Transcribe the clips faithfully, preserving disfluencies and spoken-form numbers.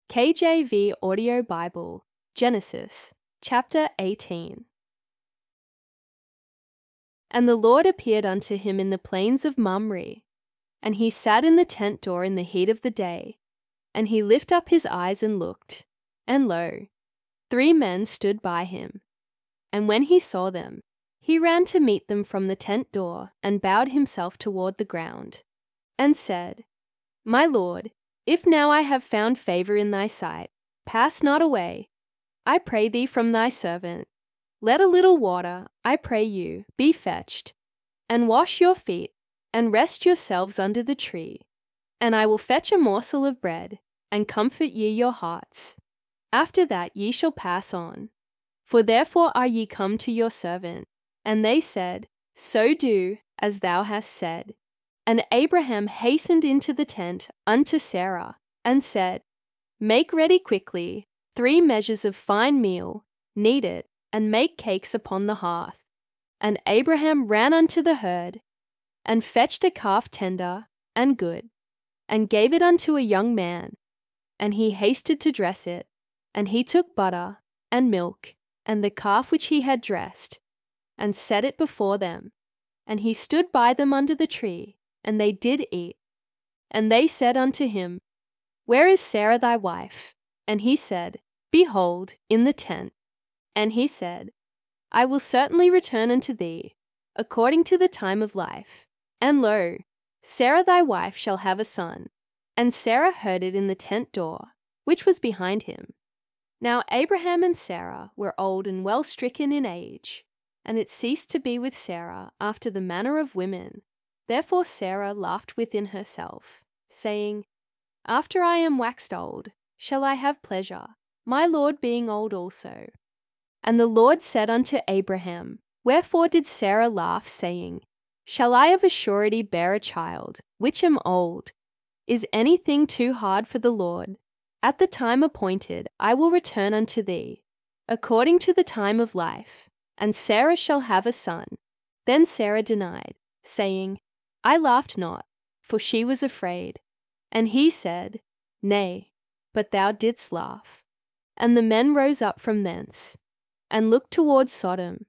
K J V Audio Bible, Genesis, chapter eighteen. And the Lord appeared unto him in the plains of Mamre, and he sat in the tent door in the heat of the day. And he lifted up his eyes and looked, and lo, three men stood by him. And when he saw them, he ran to meet them from the tent door, and bowed himself toward the ground, and said, My Lord, if now I have found favour in thy sight, pass not away, I pray thee, from thy servant. Let a little water, I pray you, be fetched, and wash your feet, and rest yourselves under the tree. And I will fetch a morsel of bread, and comfort ye your hearts. After that ye shall pass on. For therefore are ye come to your servant. And they said, So do, as thou hast said. And Abraham hastened into the tent unto Sarah, and said, Make ready quickly three measures of fine meal, knead it, and make cakes upon the hearth. And Abraham ran unto the herd, and fetched a calf tender and good, and gave it unto a young man. And he hasted to dress it, and he took butter and milk, and the calf which he had dressed, and set it before them. And he stood by them under the tree, and they did eat. And they said unto him, Where is Sarah thy wife? And he said, Behold, in the tent. And he said, I will certainly return unto thee, according to the time of life. And lo, Sarah thy wife shall have a son. And Sarah heard it in the tent door, which was behind him. Now Abraham and Sarah were old and well stricken in age, and it ceased to be with Sarah after the manner of women. Therefore Sarah laughed within herself, saying, After I am waxed old, shall I have pleasure, my Lord being old also? And the Lord said unto Abraham, Wherefore did Sarah laugh, saying, Shall I of a surety bear a child, which am old? Is anything too hard for the Lord? At the time appointed I will return unto thee, according to the time of life, and Sarah shall have a son. Then Sarah denied, saying, I laughed not, for she was afraid. And he said, Nay, but thou didst laugh. And the men rose up from thence, and looked toward Sodom.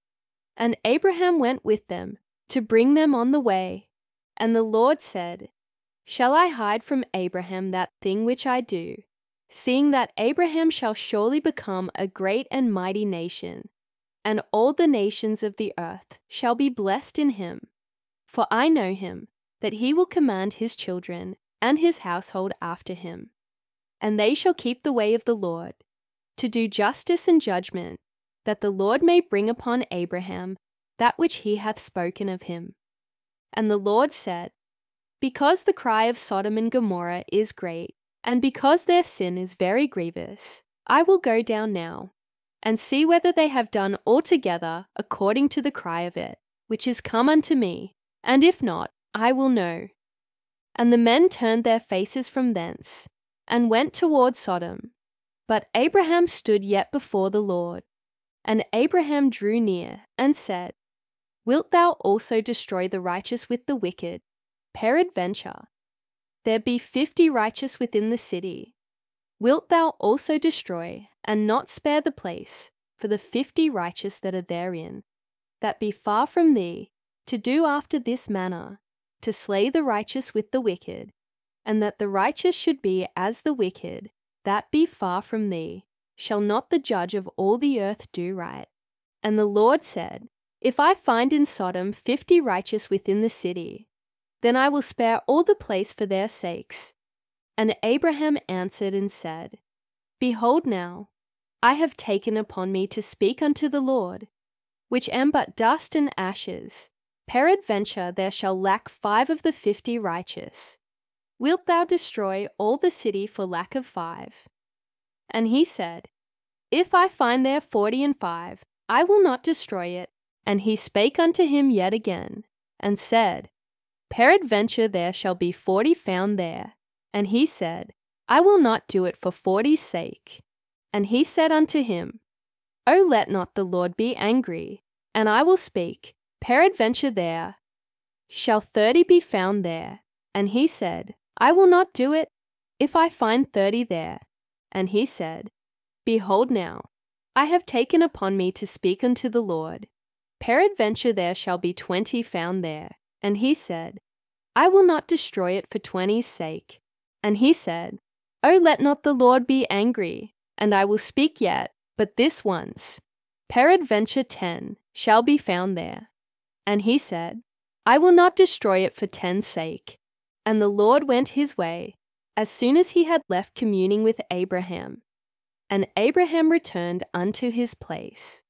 And Abraham went with them, to bring them on the way. And the Lord said, Shall I hide from Abraham that thing which I do, seeing that Abraham shall surely become a great and mighty nation, and all the nations of the earth shall be blessed in him? For I know him, that he will command his children and his household after him. And they shall keep the way of the Lord, to do justice and judgment, that the Lord may bring upon Abraham that which he hath spoken of him. And the Lord said, Because the cry of Sodom and Gomorrah is great, and because their sin is very grievous, I will go down now, and see whether they have done altogether according to the cry of it, which is come unto me, and if not, I will know. And the men turned their faces from thence, and went toward Sodom. But Abraham stood yet before the Lord. And Abraham drew near, and said, Wilt thou also destroy the righteous with the wicked? Peradventure, there be fifty righteous within the city. Wilt thou also destroy, and not spare the place, for the fifty righteous that are therein, that be far from thee, to do after this manner, to slay the righteous with the wicked, and that the righteous should be as the wicked, that be far from thee? Shall not the judge of all the earth do right? And the Lord said, If I find in Sodom fifty righteous within the city, then I will spare all the place for their sakes. And Abraham answered and said, Behold now, I have taken upon me to speak unto the Lord, which am but dust and ashes. Peradventure there shall lack five of the fifty righteous. Wilt thou destroy all the city for lack of five? And he said, If I find there forty and five, I will not destroy it. And he spake unto him yet again, and said, Peradventure there shall be forty found there. And he said, I will not do it for forty's sake. And he said unto him, O let not the Lord be angry, and I will speak. Peradventure there shall thirty be found there. And he said, I will not do it, if I find thirty there. And he said, Behold now, I have taken upon me to speak unto the Lord. Peradventure there shall be twenty found there. And he said, I will not destroy it for twenty's sake. And he said, O let not the Lord be angry, and I will speak yet, but this once. Peradventure ten shall be found there. And he said, I will not destroy it for ten's sake. And the Lord went his way, as soon as he had left communing with Abraham. And Abraham returned unto his place.